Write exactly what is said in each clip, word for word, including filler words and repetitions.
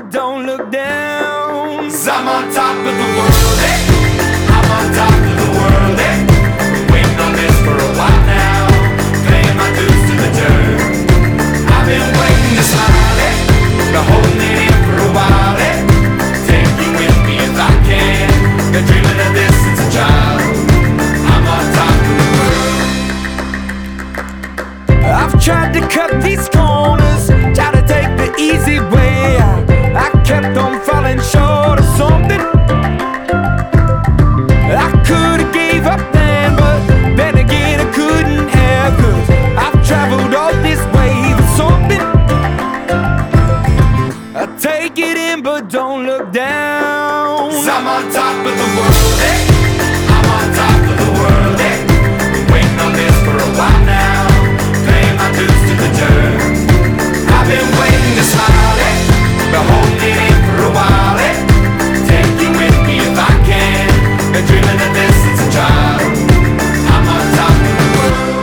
but don't look down. 'Cause I'm on top of the world, eh? I'm on top of the world, eh? Been waiting on this for a while now, paying my dues to the dirt. I've been waiting to smile, eh? Been holding it in for a while, eh? Take you with me if I can. Been dreaming of this since a child. I'm on top of the world. I've tried to cut these corners, tried to take the easy way. I, I kept on falling short of something. I could've gave up then, but then again I couldn't have. 'Cause I've traveled all this way for something. I take it in but don't look down. 'Cause I'm on top of the world, eh? I'm on top of the world, eh? Been waiting on this for a while now, paying my dues to the dirt. I've been waiting to smile, eh? Been holding it in for a while, eh? Take you with me if I can. Been dreaming of this since a child. I'm on top of the world.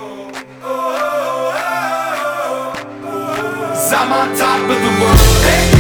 'Cause I'm on top of the world, eh?